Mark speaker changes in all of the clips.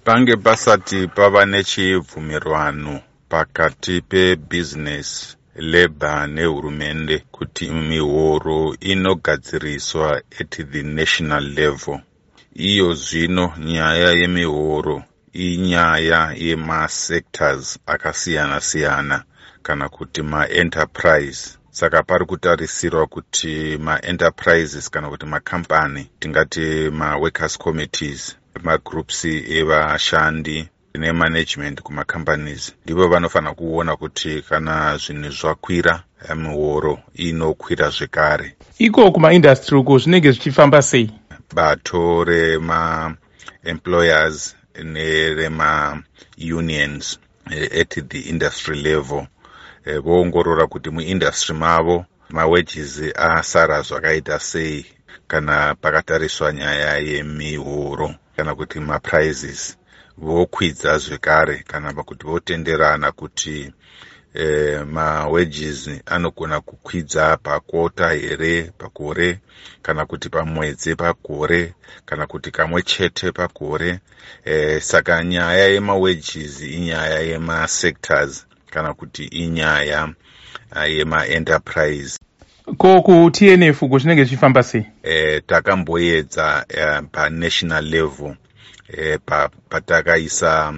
Speaker 1: Pange pasati pava nechibvumirwano pakati pebusiness, labor nehurumende kuti mihoro inogadziriswa at the national level. Iyo zvino nyaya yemihoro inyaya yemasectors akasiyana-siyana kana kuti ma-enterprise. Saka pari kutarisirwa kuti ma-enterprises kana kuti makampani, tingati ma-workers committees, magroups evashandi nemanagement kumacompanies, ndivo vanofana kuona kuti kana zvinhu zvakwira, mihoro inokwira zvekare.
Speaker 2: Iko kuma-industry uko zvinenge zvichifamba sei?
Speaker 1: Bato rema-employers nerema-unions at the industry level voongorora kuti muindustry mavo mawages asara zvakaita sei kana pakatariswa nyaya yemihoro kana kuti maprices, vokwidza zvekare kana kuti votenderana kuti mawages anogona kukwidza pakota here pagore kana kuti pamwedzi pagore kana kuti kamwe chete pagore. Saka nyaya yemawages inyaya yemasectors kana kuti inyaya yemaenterprise.
Speaker 2: Ko ku-TNF uko zvinenge zvichifamba sei?
Speaker 1: Takamboedza pa-national level patakaisa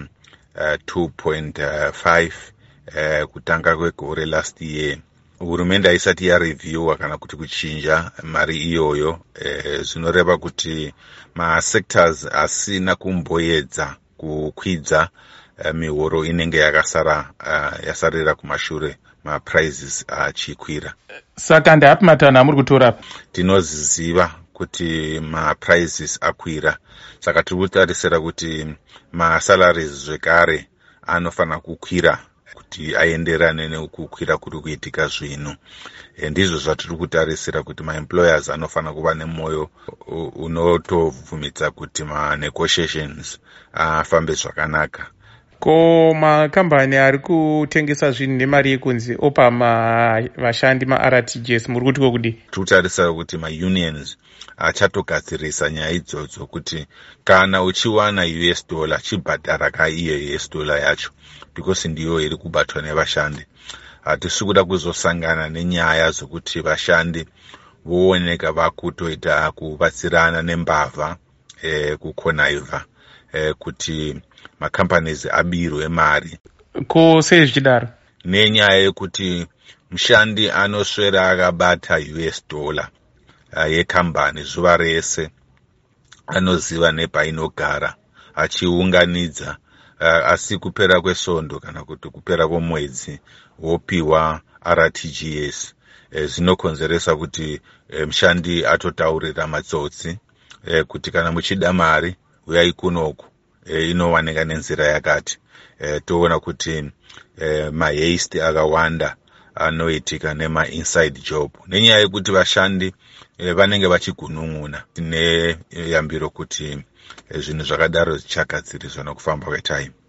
Speaker 1: 2.5 kutanga kwegore last year. Hurumende haisati yareviewa kana kuti kuchinja mari iyoyo, zvinoreva kuti masectors asina kumboedza kukwidza mihoro inenge yasarira kumashure, maprices achikwira.
Speaker 2: Saka ndapi matanho amuri kutora?
Speaker 1: Tinoziva kuti maprices akwira, saka tiri kutarisira kuti masalaries zvekare anofana kukwira kuti aenderane nekukwira kuri kuitika zvino. Ndizvo zvatiri kutarisira kuti maemployers anofana kuva nemwoyo unotovhumidza kuti ma-negotiations afambe zvakanaka.
Speaker 2: Ko makambani ari kutengesa zvinhu nemari yekunzi opa vashandi ma-RTGS muri kuti kokudi?
Speaker 1: Tiri kutarisira kuti ma-unions achatogadzirisa nyaya idzodzo kuti kana uchiwana $, chibhadhara kaiyo $, yacho, because ndiyo iri kubatwa nevashandi. Hatisi kuda kuzosangana nenyaya dzokuti vashandi vooneka vakutoita kubatsirana nembavha, kukonaiva, kuti macompanies abirwe mari.
Speaker 2: Ko sei zvichidaro?
Speaker 1: Nenyaya yekuti mushandi anoswera akabata $, yekambani zuva rese, anoziva nepainogara, achiunganidza, asi kupera kwesvondo kana kuti kupera kwomwedzi wopiwa RTGS. Zvinokonzeresa kuti mushandi atotaurira matsotsi kuti kana muchida mari uyai kunoku, inowanika nenzira yakati. Toona kuti mahaste akawanda anoitika nema-inside job, nenyaya yekuti vashandi vanenge vachigunun'una neyambiro kuti zvinhu zvakadaro zvichagadziriswa nokufamba kwetime.